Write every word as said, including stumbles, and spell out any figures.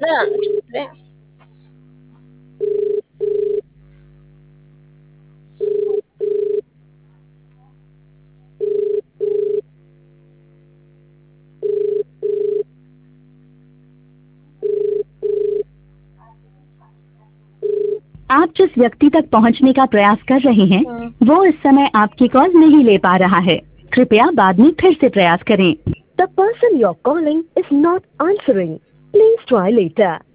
Beneran. आप जिस व्यक्ति तक पहुंचने का प्रयास कर रहे हैं Hmm. वो इस समय आपकी कॉल नहीं ले पा रहा है। कृपया बाद में फिर से प्रयास करें। The person you're calling is not answering. Please try later.